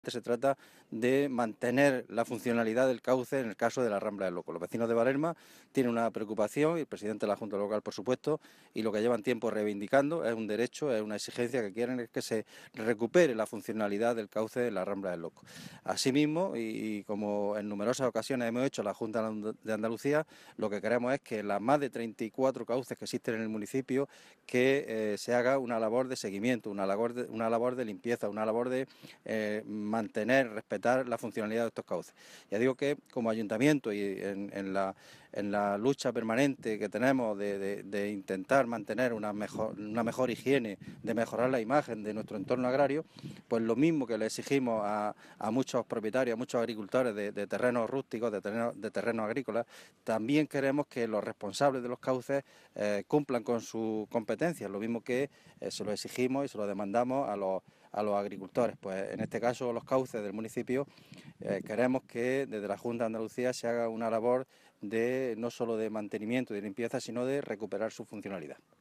Se trata de mantener la funcionalidad del cauce en el caso de la Rambla del Loco. Los vecinos de Valerma tienen una preocupación, y el presidente de la Junta Local, por supuesto, y lo que llevan tiempo reivindicando es un derecho, es una exigencia que quieren es que se recupere la funcionalidad del cauce de la Rambla del Loco. Asimismo, y como en numerosas ocasiones hemos hecho la Junta de Andalucía, lo que queremos es que en las más de 34 cauces que existen en el municipio, que se haga una labor de seguimiento, una labor de limpieza, una labor de mantener, respetar la funcionalidad de estos cauces. Ya digo que como ayuntamiento y en la lucha permanente que tenemos de intentar mantener una mejor higiene, de mejorar la imagen de nuestro entorno agrario, pues lo mismo que le exigimos a muchos propietarios, a muchos agricultores de terrenos rústicos, de terrenos agrícolas, también queremos que los responsables de los cauces cumplan con sus competencias, lo mismo que se lo exigimos y se lo demandamos a los agricultores. Pues en este caso los cauces del municipio queremos que desde la Junta de Andalucía se haga una labor de no solo de mantenimiento y de limpieza, sino de recuperar su funcionalidad.